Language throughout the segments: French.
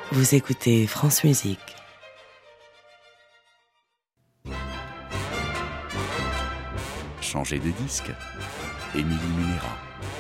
Vous écoutez France Musique. Changer de disque, Émilie Munera.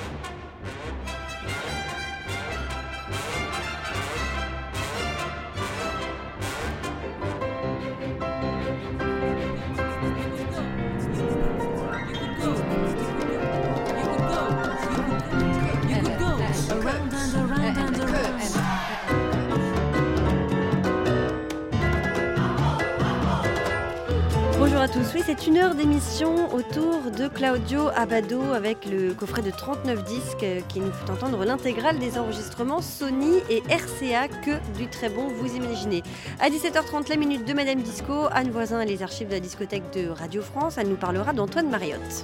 Bonjour à tous, oui c'est une heure d'émission autour de Claudio Abbado avec le coffret de 39 disques qui nous fait entendre l'intégrale des enregistrements Sony et RCA, que du très bon, vous imaginez. À 17h30, la minute de Madame Disco, Anne Voisin et les archives de la discothèque de Radio France, elle nous parlera d'Antoine Mariotte.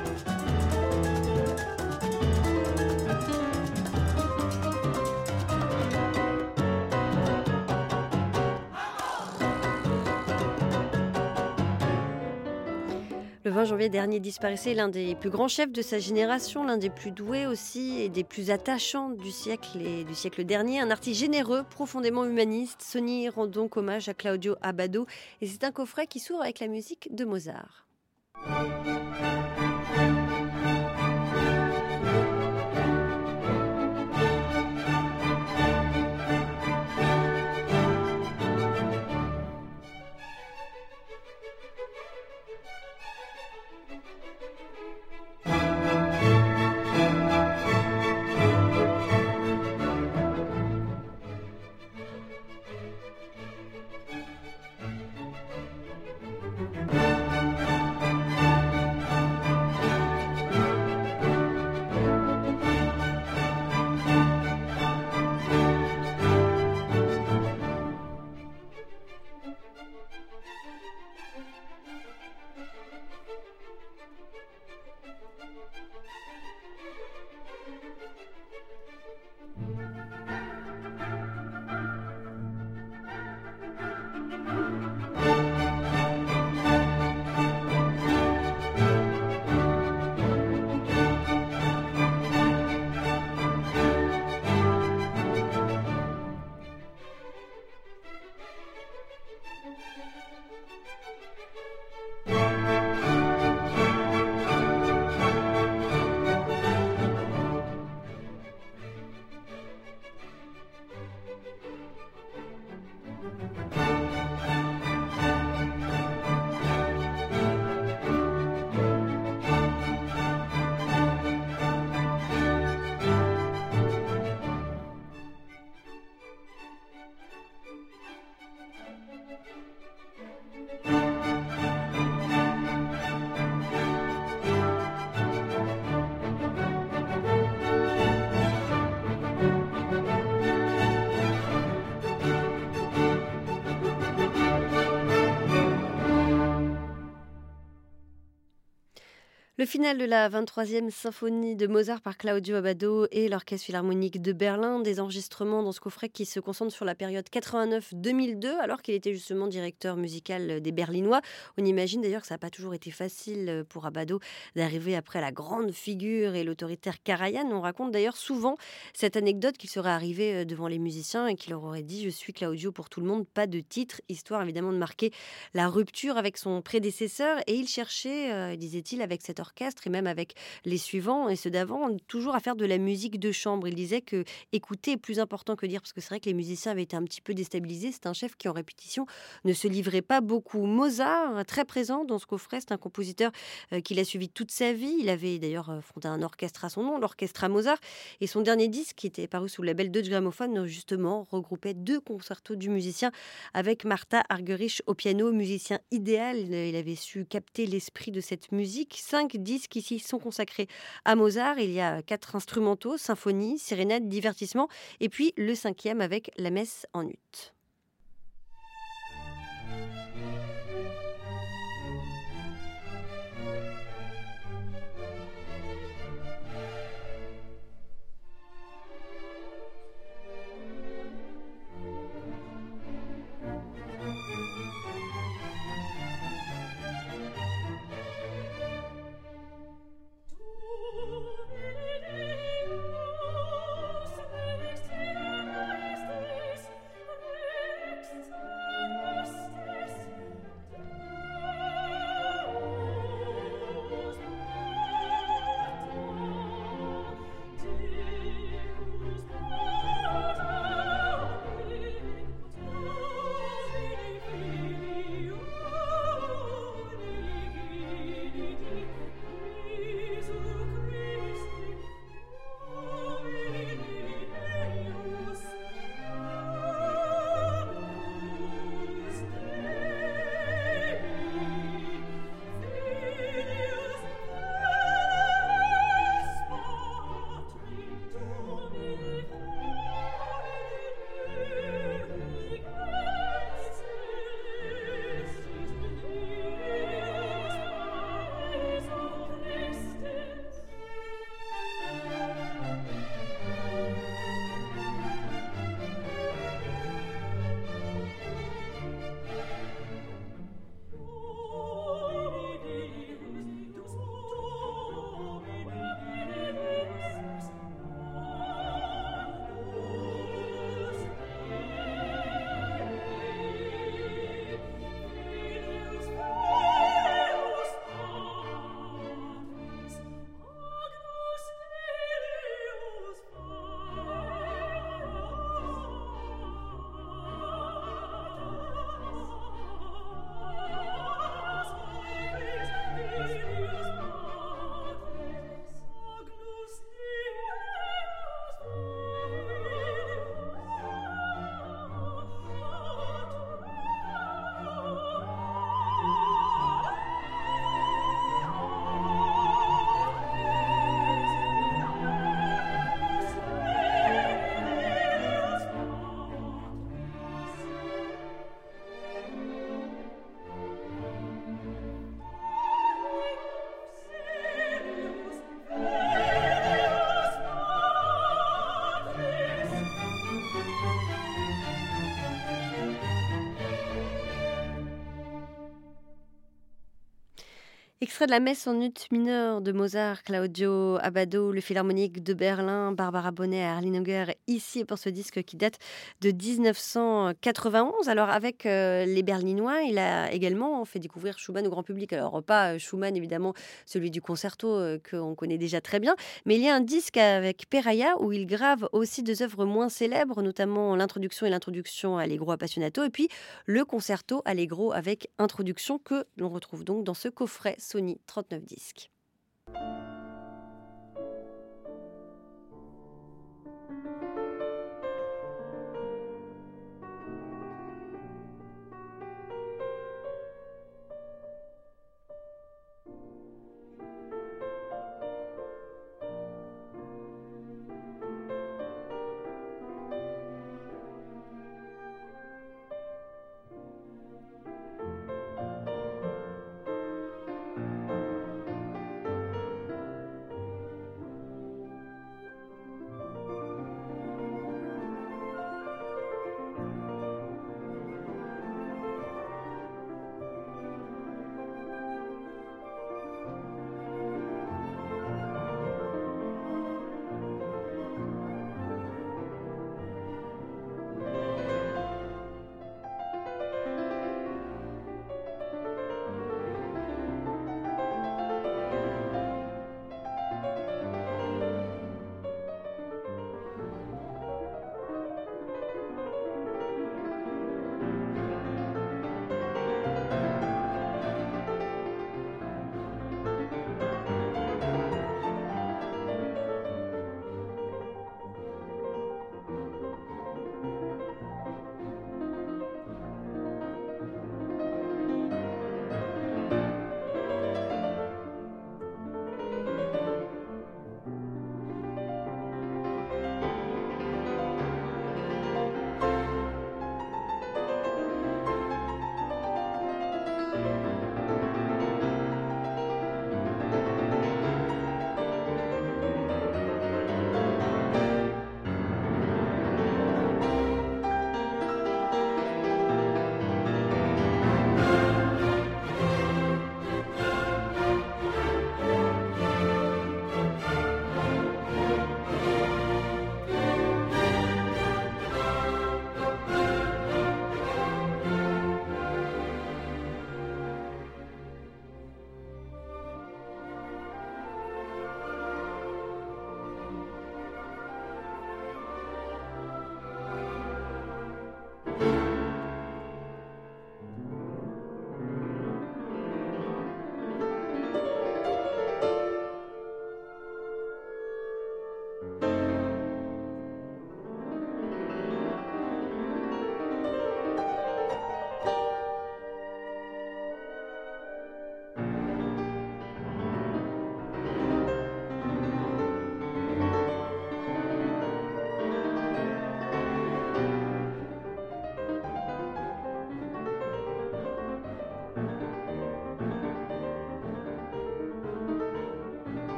Le 20 janvier dernier disparaissait l'un des plus grands chefs de sa génération, l'un des plus doués aussi et des plus attachants du siècle et du siècle dernier. Un artiste généreux, profondément humaniste. Sony rend donc hommage à Claudio Abbado et c'est un coffret qui s'ouvre avec la musique de Mozart. Le final de la 23e symphonie de Mozart par Claudio Abbado et l'Orchestre Philharmonique de Berlin, des enregistrements dans ce coffret qui se concentre sur la période 89-2002, alors qu'il était justement directeur musical des Berlinois. On imagine d'ailleurs que ça n'a pas toujours été facile pour Abbado d'arriver après la grande figure et l'autoritaire Karajan. On raconte d'ailleurs souvent cette anecdote qu'il serait arrivé devant les musiciens et qu'il leur aurait dit « Je suis Claudio pour tout le monde, pas de titre », histoire évidemment de marquer la rupture avec son prédécesseur. Et il cherchait, disait-il, avec cet orchestre et même avec les suivants et ceux d'avant, toujours à faire de la musique de chambre. Il disait que écouter est plus important que dire, parce que c'est vrai que les musiciens avaient été un petit peu déstabilisés. C'est un chef qui en répétition ne se livrait pas beaucoup. Mozart, très présent dans ce coffret, c'est un compositeur qu'il a suivi toute sa vie. Il avait d'ailleurs fondé un orchestre à son nom, l'Orchestre à Mozart, et son dernier disque, qui était paru sous le label Deutsche Grammophon, justement regroupait 2 concertos du musicien avec Martha Argerich au piano, musicien idéal. Il avait su capter l'esprit de cette musique. 5 disques ici sont consacrés à Mozart. Il y a 4 instrumentaux, symphonie, sérénade, divertissement, et puis le 5e avec la messe en ut. Extrait de la messe en ut mineur de Mozart, Claudio Abbado, le Philharmonique de Berlin, Barbara Bonnet à Erlinonguer, ici pour ce disque qui date de 1991. Alors avec les Berlinois, il a également fait découvrir Schumann au grand public. Alors pas Schumann évidemment, celui du concerto qu'on connaît déjà très bien, mais il y a un disque avec Peraya où il grave aussi deux œuvres moins célèbres, notamment l'introduction Allegro Appassionato et puis le concerto Allegro avec introduction que l'on retrouve donc dans ce coffret Sony 39 disques.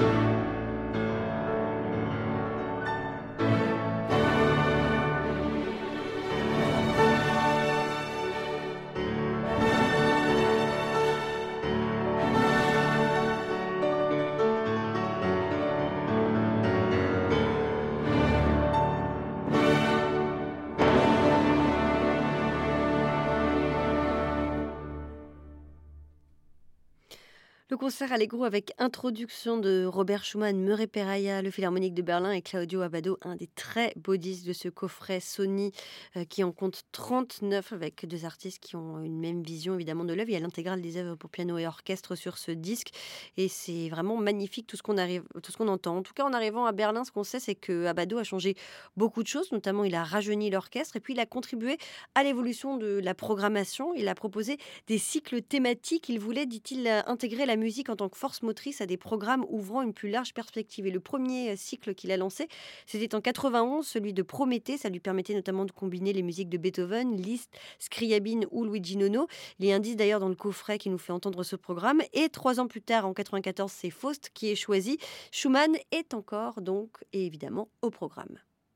Le concert Allegro avec introduction de Robert Schumann, Murray Perahia, le Philharmonique de Berlin et Claudio Abbado, un des très beaux disques de ce coffret Sony qui en compte 39 avec deux artistes qui ont une même vision évidemment de l'œuvre. Il y a l'intégrale des œuvres pour piano et orchestre sur ce disque et c'est vraiment magnifique tout ce qu'on entend. En tout cas, en arrivant à Berlin, ce qu'on sait, c'est que Abbado a changé beaucoup de choses, notamment il a rajeuni l'orchestre et puis il a contribué à l'évolution de la programmation. Il a proposé des cycles thématiques. Il voulait, dit-il, intégrer la musique en tant que force motrice à des programmes ouvrant une plus large perspective. Et le premier cycle qu'il a lancé, c'était en 91, celui de Prométhée. Ça lui permettait notamment de combiner les musiques de Beethoven, Liszt, Scriabine ou Luigi Nono. Il y a un disque d'ailleurs dans le coffret qui nous fait entendre ce programme. Et 3 ans plus tard, en 94, c'est Faust qui est choisi. Schumann est encore donc et évidemment au programme.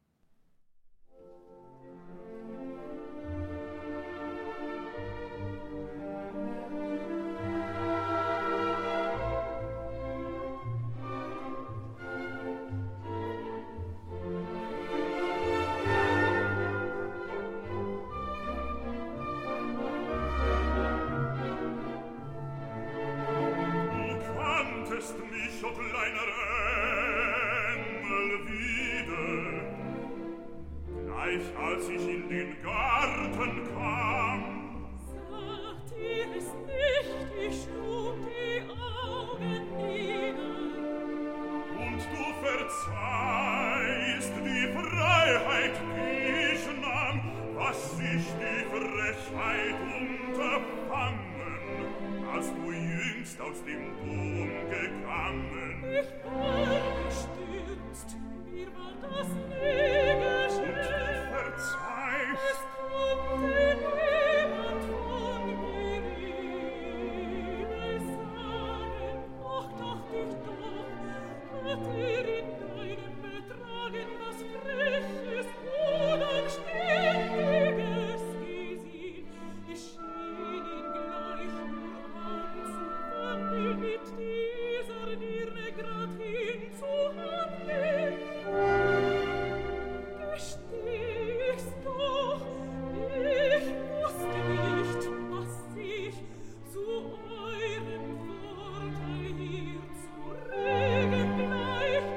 Mich, o kleiner Engel, wieder, gleich als ich in den Garten kam. Sagt ihr es nicht, ich schlug die Augen nieder. Und du verzeihst die Freiheit, die ich nahm, was ich die Frechheit unterfangen, als du jüngst aus dem Dom gegangen. Ich war gestürzt, mir war das nie geschehen. Und du verzeihst. Es konnte niemand von mir Liebe sagen. Ach, dacht ich doch, hat in deinem Betragen was Freches, Unanständiges gesehen. Ich schien ihn gleich nur anzufangen, mit dieser Dirne grad hinzuhandeln. Gesteh's doch, ich wusste nicht, was ich zu eurem Vorteil hier zu regen gleich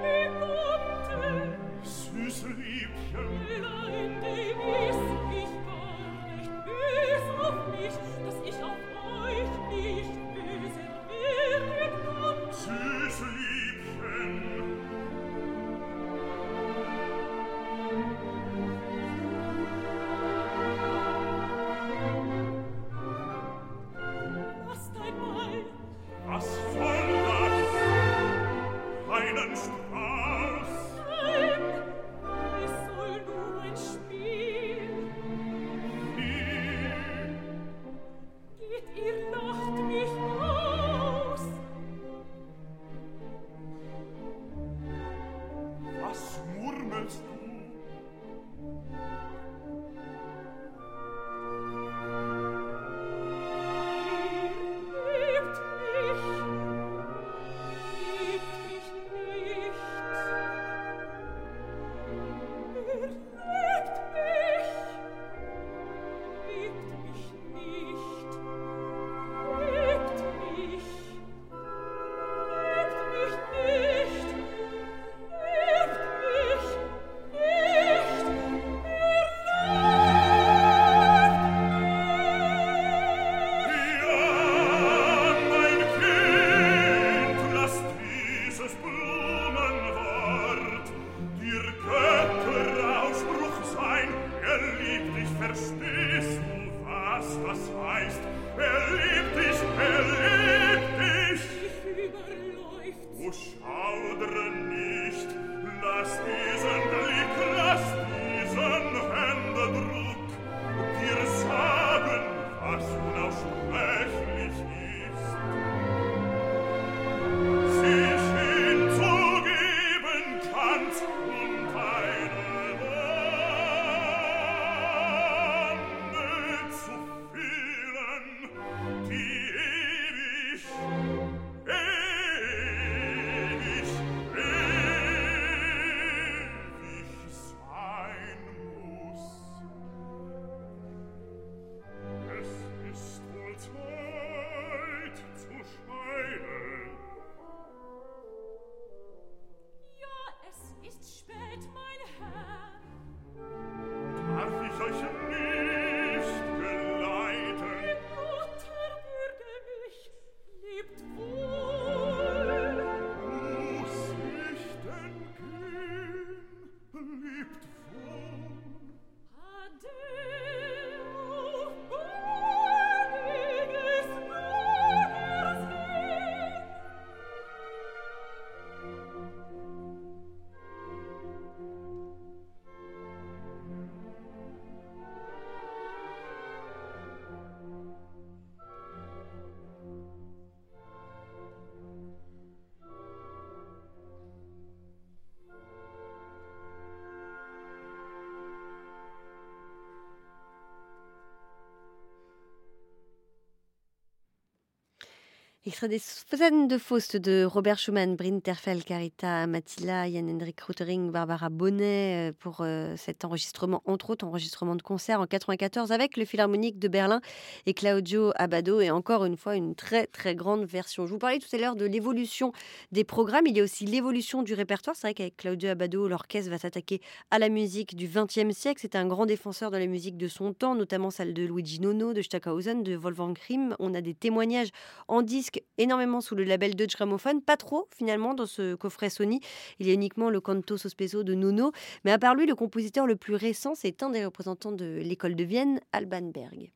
Extrait des scènes de Faust de Robert Schumann, Bryn Terfel, Carita Matila, Jan-Hendrik Rotering, Barbara Bonnet pour cet enregistrement, entre autres enregistrement de concert en 94 avec le Philharmonique de Berlin et Claudio Abbado, et encore une fois une très très grande version. Je vous parlais tout à l'heure de l'évolution des programmes, il y a aussi l'évolution du répertoire. C'est vrai qu'avec Claudio Abbado, l'orchestre va s'attaquer à la musique du XXe siècle. C'était un grand défenseur de la musique de son temps, notamment celle de Luigi Nono, de Stockhausen, de Wolfgang Grimm. On a des témoignages en disque énormément sous le label Deutsche Grammophon, pas trop finalement dans ce coffret Sony. Il y a uniquement le Canto Sospeso de Nono, mais à part lui, le compositeur le plus récent, c'est un des représentants de l'école de Vienne, Alban Berg.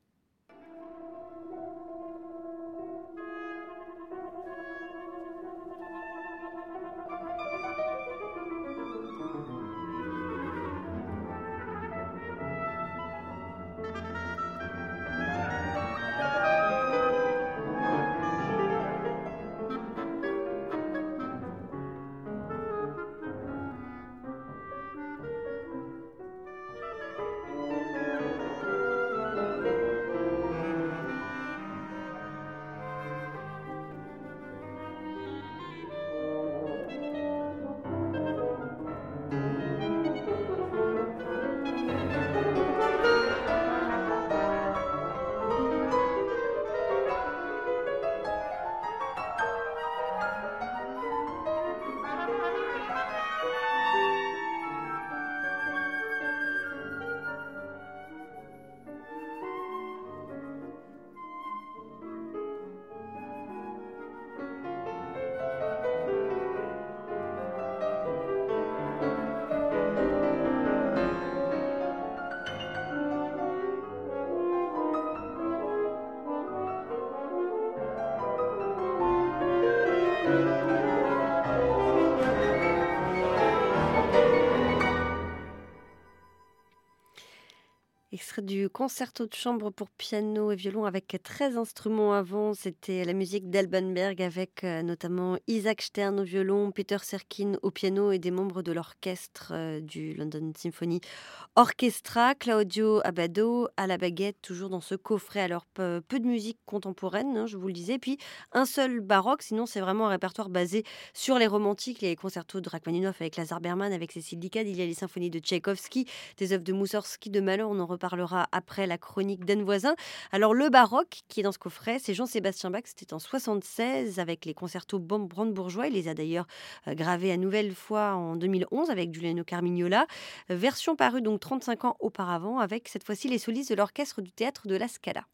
Extrait du concerto de chambre pour piano et violon avec 13 instruments avant. C'était la musique d'Alban Berg avec notamment Isaac Stern au violon, Peter Serkin au piano et des membres de l'orchestre du London Symphony Orchestra. Claudio Abbado à la baguette, toujours dans ce coffret. Alors peu de musique contemporaine, hein, je vous le disais, puis un seul baroque. Sinon c'est vraiment un répertoire basé sur les romantiques, les concertos de Rachmaninoff avec Lazar Berman, avec Cécile Licade. Il y a les symphonies de Tchaïkovski, des œuvres de Moussorgsky, de Mahler. On en reparlera après la chronique d'Anne Voisin. Alors le baroque qui est dans ce coffret, c'est Jean-Sébastien Bach. C'était en 76 avec les concertos brandebourgeois. Il les a d'ailleurs gravés à nouvelle fois en 2011 avec Giuliano Carmignola. Version parue donc 35 ans auparavant avec cette fois-ci les solistes de l'orchestre du théâtre de la Scala.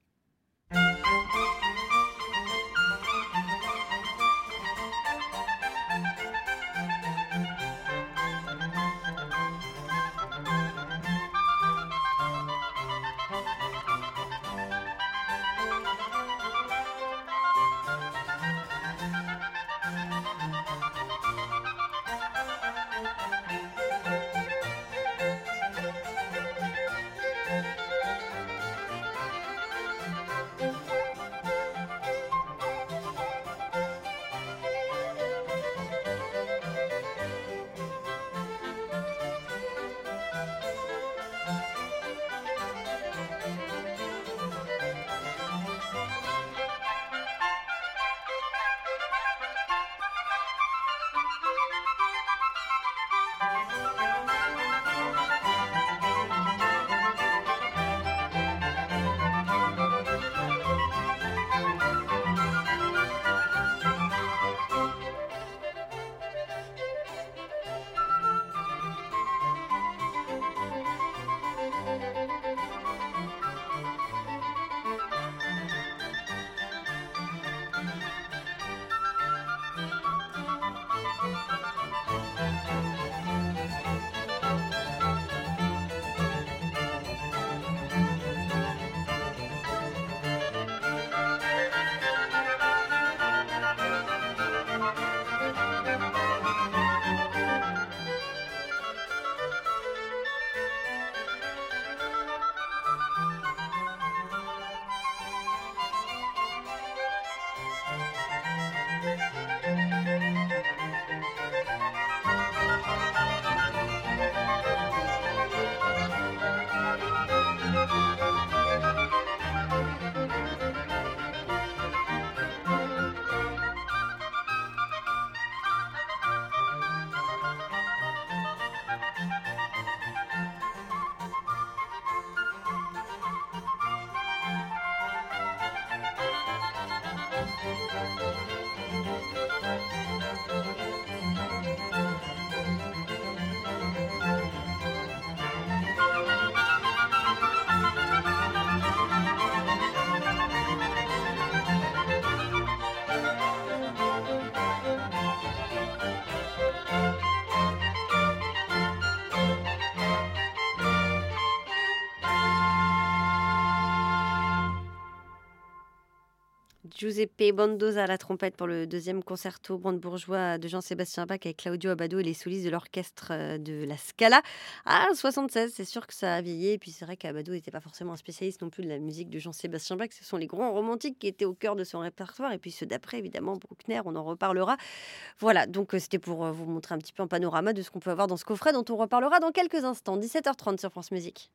Giuseppe Bondosa à la trompette pour le deuxième concerto brandebourgeois de Jean-Sébastien Bach avec Claudio Abbado et les solistes de l'orchestre de la Scala. Ah, 76, c'est sûr que ça a vieilli. Et puis c'est vrai qu'Abbado n'était pas forcément un spécialiste non plus de la musique de Jean-Sébastien Bach. Ce sont les grands romantiques qui étaient au cœur de son répertoire. Et puis ceux d'après, évidemment, Bruckner, on en reparlera. Voilà, donc c'était pour vous montrer un petit peu un panorama de ce qu'on peut avoir dans ce coffret dont on reparlera dans quelques instants. 17h30 sur France Musique.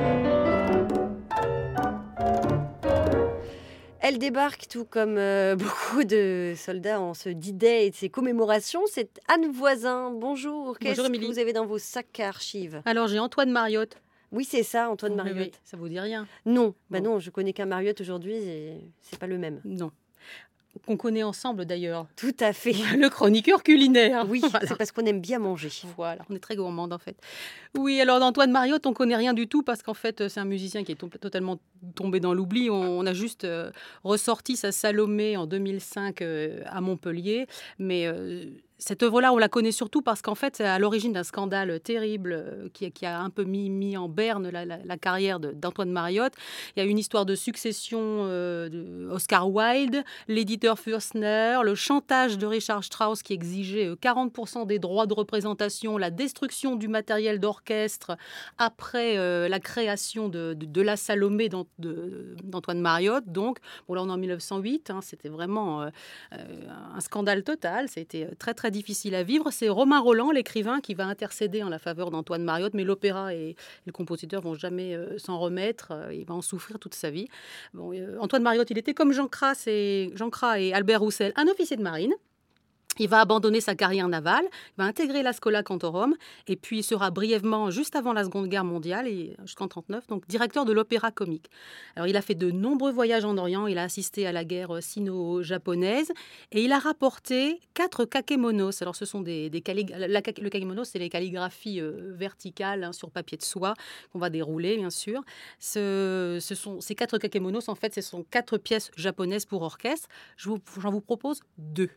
Elle débarque tout comme beaucoup de soldats en ce D-Day et de ses commémorations. C'est Anne Voisin. Bonjour. Qu'est-ce que vous avez dans vos sacs à archives? Alors j'ai Antoine Mariotte. Oui, c'est ça, Antoine Mariotte. Oui, ça vous dit rien? Non, Bon. non, je connais qu'un Mariotte aujourd'hui et c'est pas le même. Non. Qu'on connaît ensemble d'ailleurs. Tout à fait. Le chroniqueur culinaire. Oui, Voilà. c'est parce qu'on aime bien manger. Voilà, on est très gourmande en fait. Oui, alors d'Antoine Mariotte, on connaît rien du tout parce qu'en fait, c'est un musicien qui est totalement tombé dans l'oubli. On a juste ressorti sa Salomé en 2005 à Montpellier, mais cette œuvre-là, on la connaît surtout parce qu'en fait, c'est à l'origine d'un scandale terrible qui a un peu mis en berne la carrière d'Antoine Mariotte. Il y a une histoire de succession de Oscar Wilde, l'éditeur Fürstner, le chantage de Richard Strauss qui exigeait 40% des droits de représentation, la destruction du matériel d'orchestre après la création de la Salomé d'Antoine Mariotte. Donc, bon, là, on est en 1908, c'était vraiment un scandale total. C'était très, très difficile à vivre. C'est Romain Roland, l'écrivain, qui va intercéder en la faveur d'Antoine Mariotte, mais l'opéra et le compositeur vont jamais s'en remettre. Il va en souffrir toute sa vie. Bon, Antoine Mariotte, il était comme Jean Cras et Albert Roussel, un officier de marine. Il va abandonner sa carrière navale, il va intégrer la Schola Cantorum et puis il sera brièvement, juste avant la Seconde Guerre mondiale, et jusqu'en 1939, donc directeur de l'opéra comique. Alors il a fait de nombreux voyages en Orient, il a assisté à la guerre sino-japonaise et il a rapporté 4 kakémonos. Alors ce sont le kakémono, c'est les calligraphies verticales sur papier de soie qu'on va dérouler, bien sûr. Ces 4 kakémonos, en fait, ce sont 4 pièces japonaises pour orchestre. J'en vous propose 2.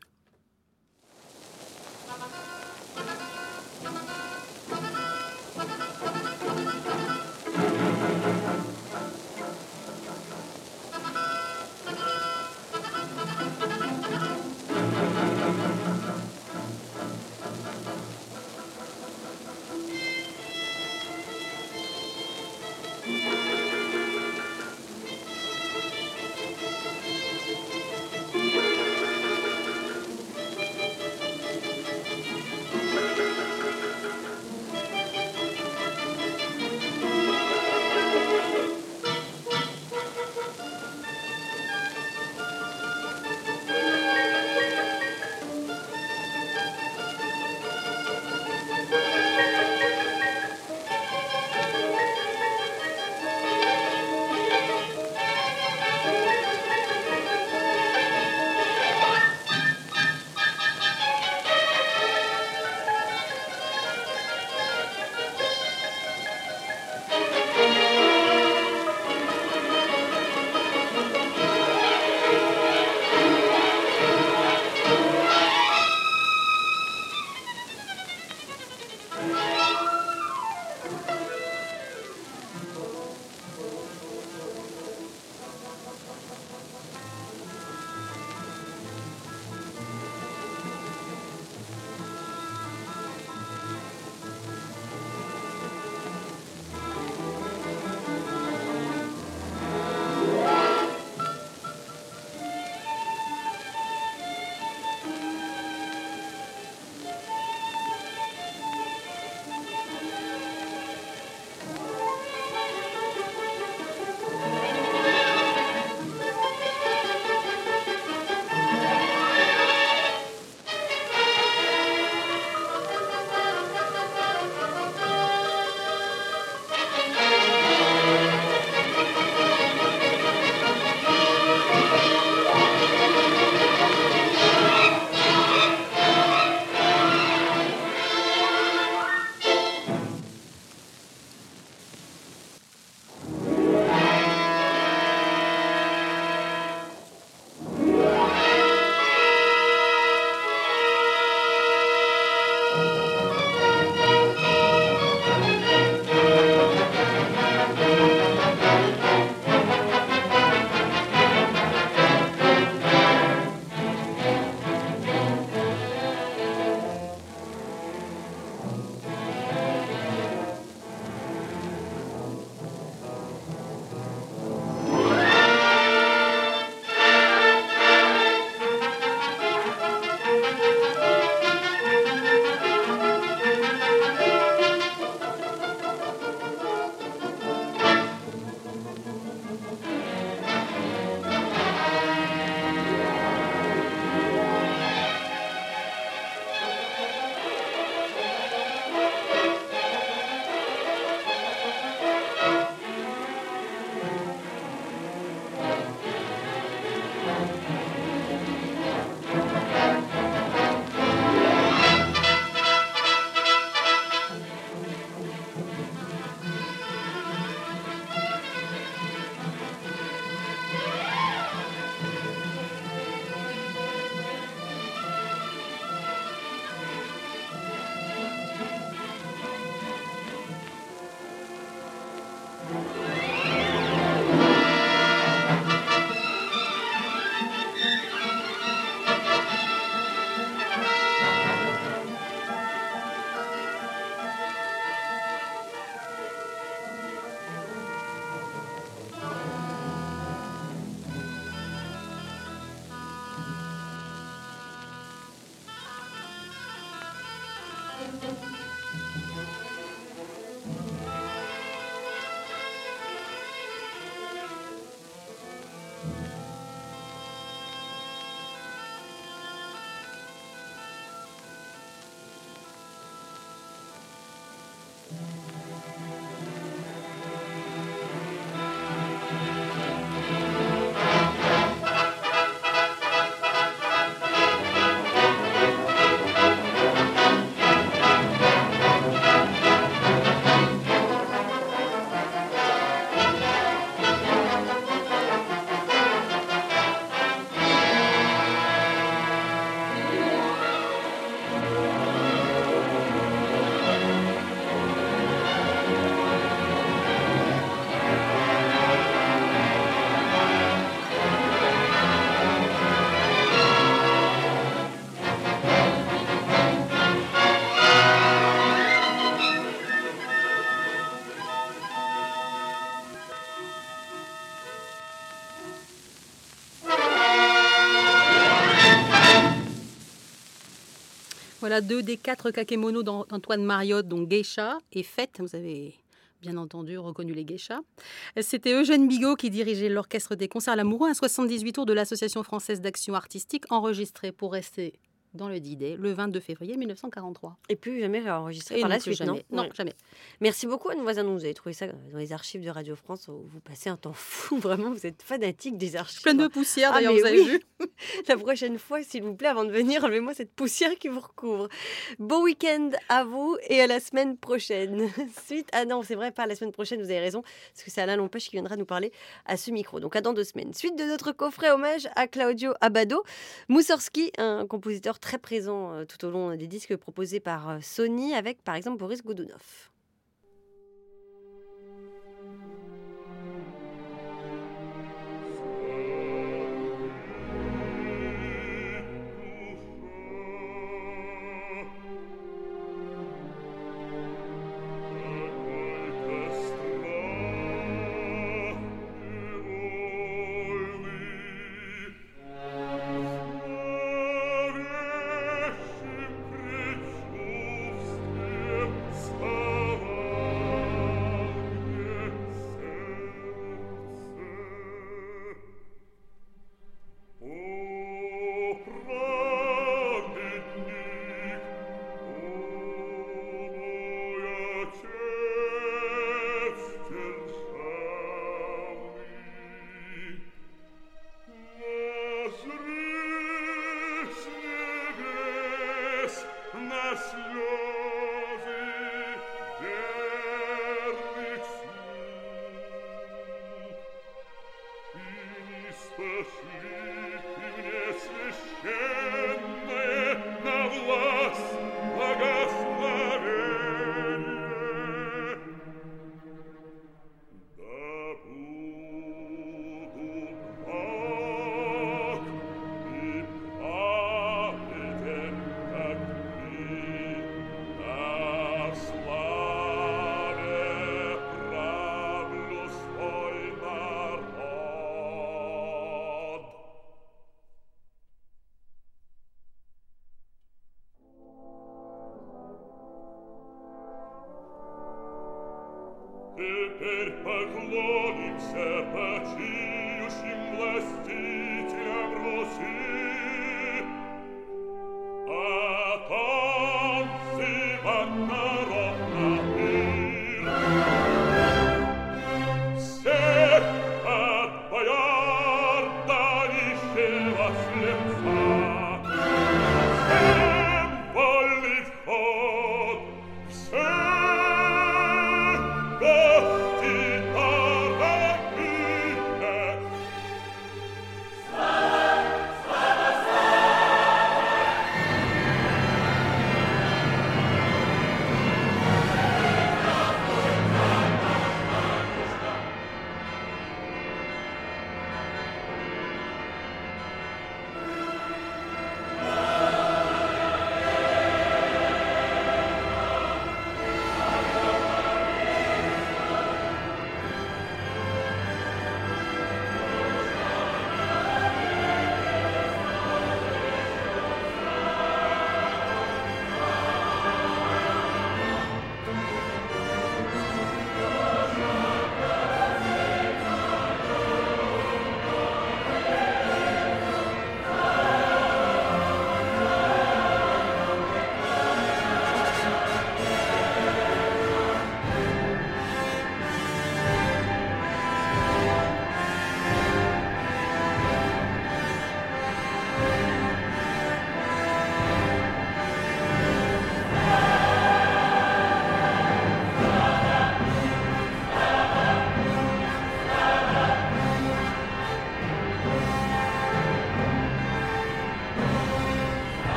Voilà 2 des 4 kakémonos d'Antoine Mariotte, donc Geisha et Fête. Vous avez bien entendu reconnu les geishas. C'était Eugène Bigot qui dirigeait l'orchestre des concerts Lamoureux, un 78 tours de l'Association française d'action artistique, enregistré pour rester dans le D-Day le 22 février 1943. Et plus jamais enregistré Et par non, la plus suite, jamais. non Non, jamais. Merci beaucoup, Anne Voisin. Vous avez trouvé ça dans les archives de Radio France. Vous passez un temps fou. Vraiment, vous êtes fanatique des archives. Plein de poussière, Ah, d'ailleurs, mais vous avez oui. vu. La prochaine fois, s'il vous plaît, avant de venir, enlevez-moi cette poussière qui vous recouvre. Bon week-end à vous et à la semaine prochaine. Suite, ah non, c'est vrai, pas la semaine prochaine, vous avez raison, parce que c'est Alain Lompèche qui viendra nous parler à ce micro. Donc à dans 2 semaines. Suite de notre coffret hommage à Claudio Abbado. Moussorski, un compositeur très présent tout au long des disques proposés par Sony, avec par exemple Boris Godunov.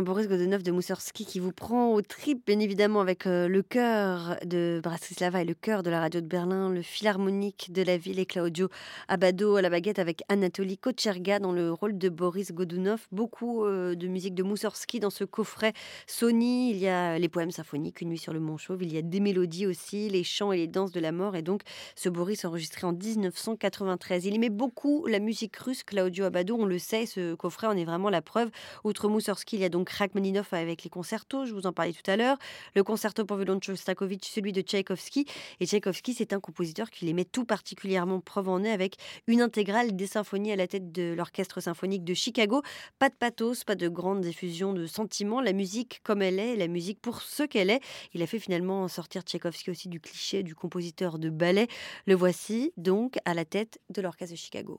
Boris Godunov de Moussorgsky qui vous prend aux tripes, bien évidemment, avec le chœur de Bratislava et le chœur de la radio de Berlin, le philharmonique de la ville et Claudio Abbado à la baguette avec Anatoly Kocherga dans le rôle de Boris Godunov. Beaucoup de musique de Moussorgsky dans ce coffret Sony. Il y a les poèmes symphoniques, Une nuit sur le Mont Chauve, il y a des mélodies aussi, les chants et les danses de la mort, et donc ce Boris enregistré en 1993. Il aimait beaucoup la musique russe, Claudio Abbado, on le sait, ce coffret en est vraiment la preuve. Outre Moussorgsky, il y a donc Rachmaninov avec les concertos, je vous en parlais tout à l'heure, le concerto pour violon de Shostakovich, celui de Tchaïkovski. Et Tchaïkovski, c'est un compositeur qu'il aimait tout particulièrement, preuve en est avec une intégrale des symphonies à la tête de l'Orchestre symphonique de Chicago. Pas de pathos, pas de grande diffusion de sentiments, la musique comme elle est, la musique pour ce qu'elle est. Il a fait finalement sortir Tchaïkovski aussi du cliché du compositeur de ballet. Le voici donc à la tête de l'Orchestre de Chicago.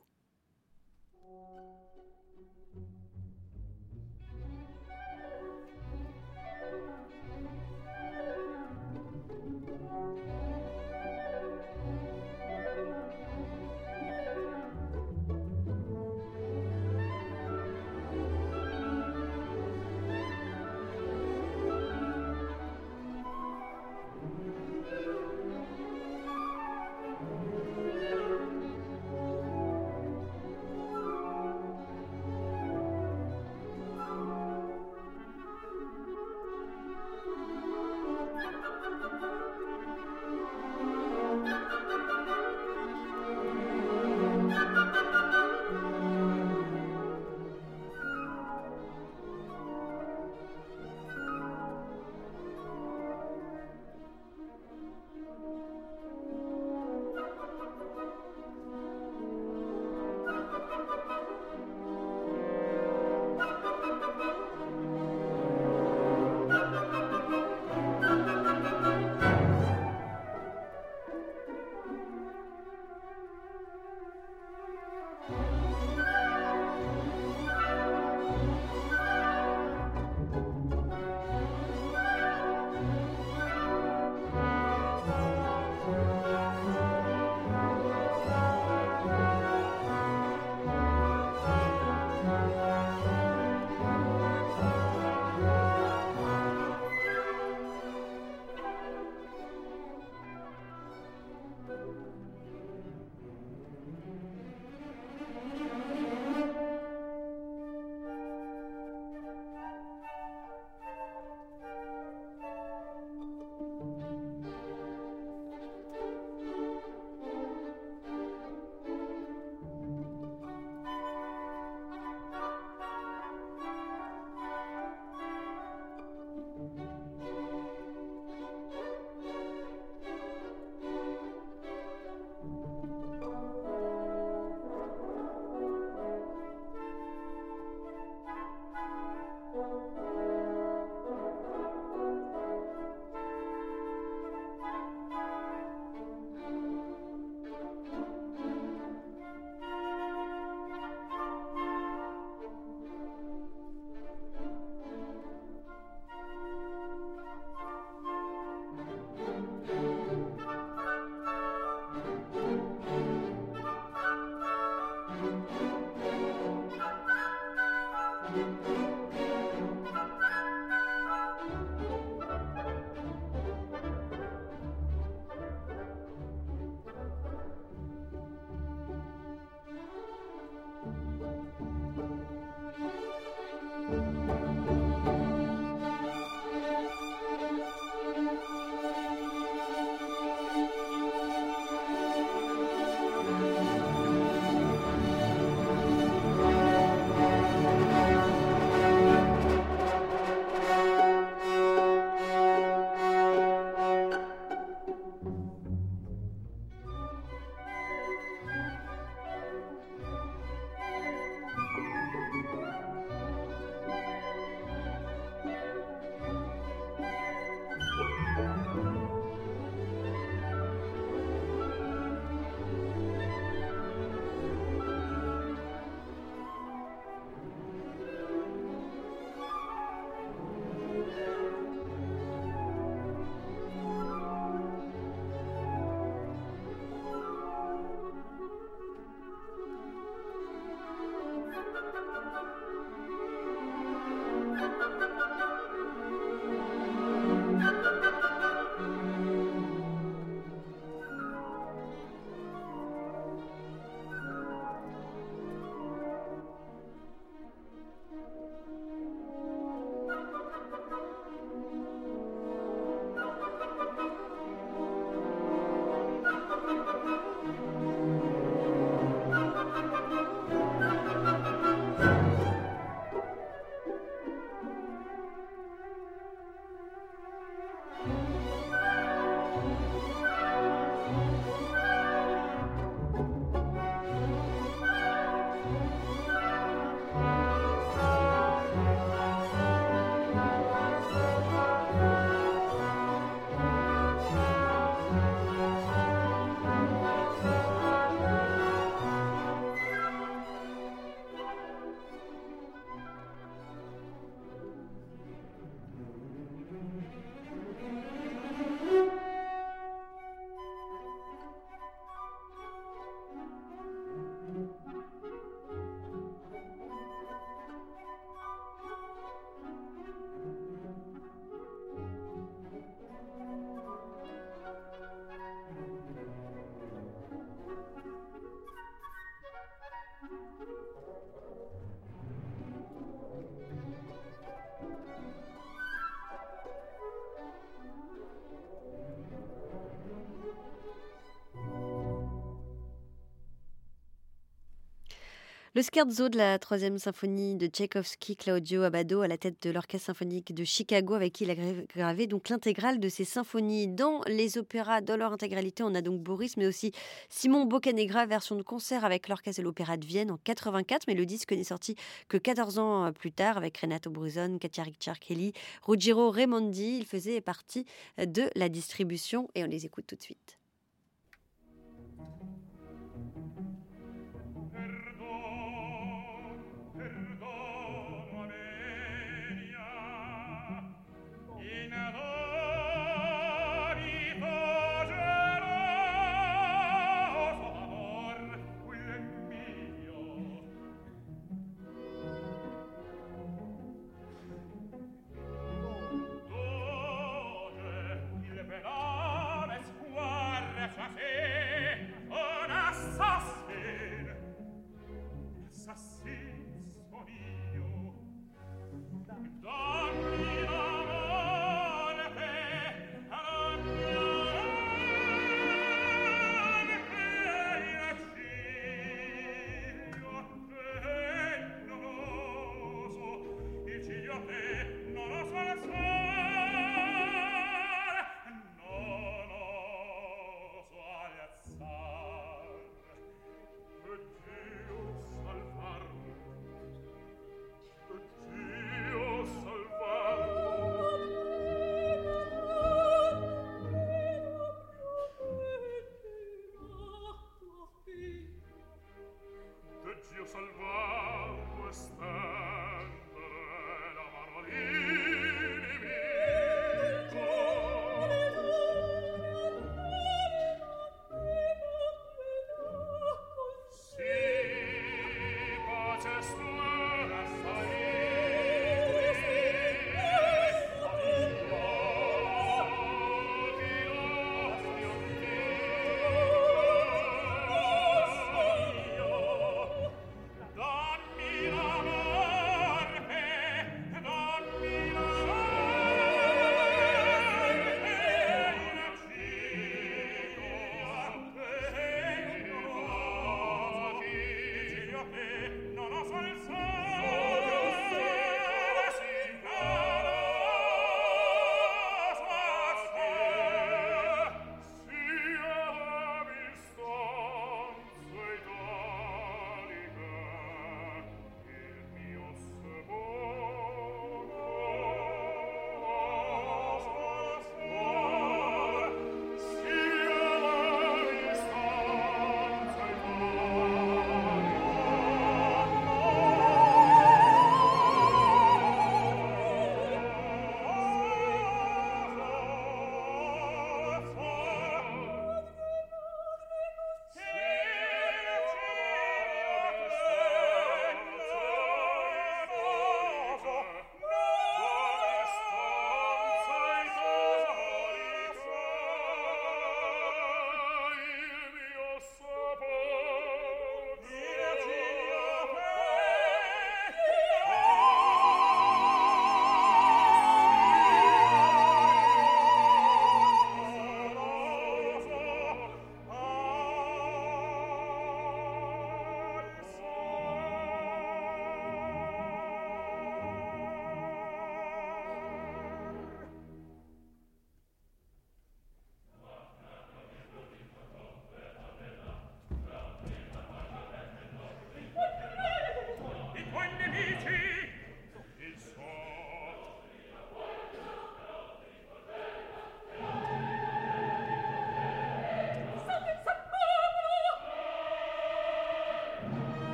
Le scherzo de la 3e symphonie de Tchaïkovski, Claudio Abbado, à la tête de l'Orchestre symphonique de Chicago, avec qui il a gravé donc l'intégrale de ses symphonies. Dans les opéras, dans leur intégralité, on a donc Boris, mais aussi Simon Boccanegra, version de concert avec l'Orchestre de l'Opéra de Vienne en 84, mais le disque n'est sorti que 14 ans plus tard avec Renato Bruzon, Katia Ricciardelli, Ruggiero Raimondi. Il faisait partie de la distribution et on les écoute tout de suite.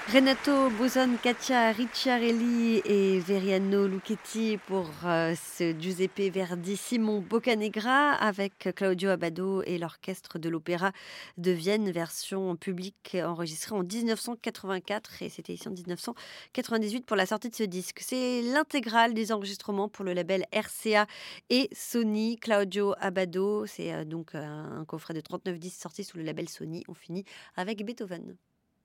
Renato Boson, Katia Ricciarelli et Veriano Lucchetti pour ce Giuseppe Verdi Simon Boccanegra avec Claudio Abbado et l'orchestre de l'Opéra de Vienne, version publique enregistrée en 1984 et c'était ici en 1998 pour la sortie de ce disque. C'est l'intégrale des enregistrements pour le label RCA et Sony. Claudio Abbado, c'est donc un coffret de 39 disques sortis sous le label Sony. On finit avec Beethoven.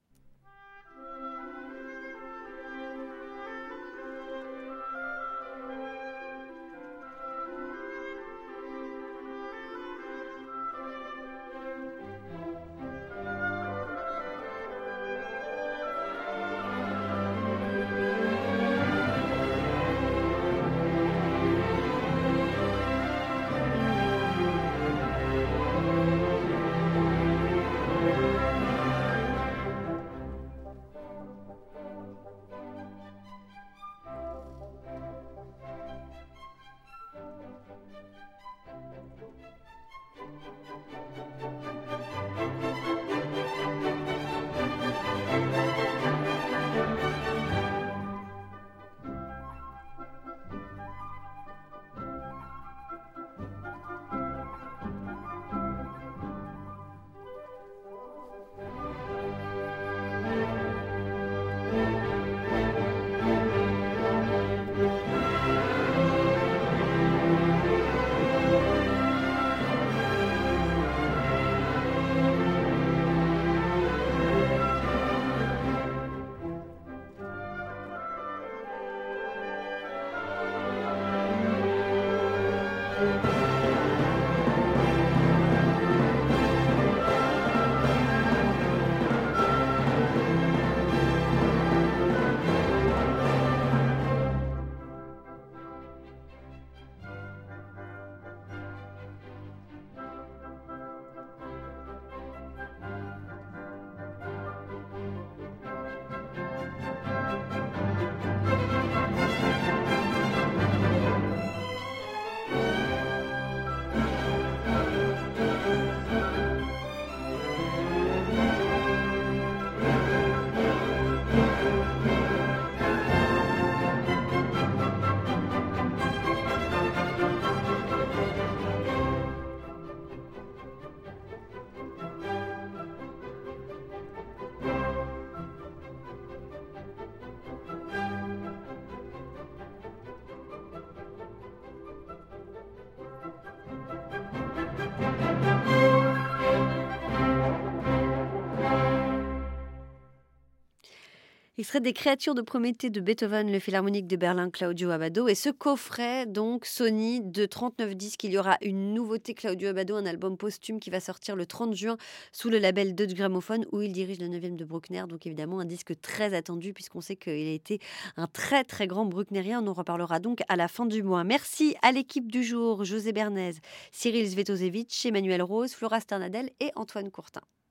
Extrait des Créatures de Prométhée de Beethoven, le Philharmonique de Berlin, Claudio Abbado. Et ce coffret, donc, Sony, de 39 disques. Il y aura une nouveauté, Claudio Abbado, un album posthume qui va sortir le 30 juin sous le label Deutsche Grammophon, où il dirige le 9e de Bruckner. Donc, évidemment, un disque très attendu, puisqu'on sait qu'il a été un très, très grand brucknerien. On en reparlera donc à la fin du mois. Merci à l'équipe du jour, José Bernays, Cyril Svetozevich, Emmanuel Rose, Flora Sternadel et Antoine Courtin.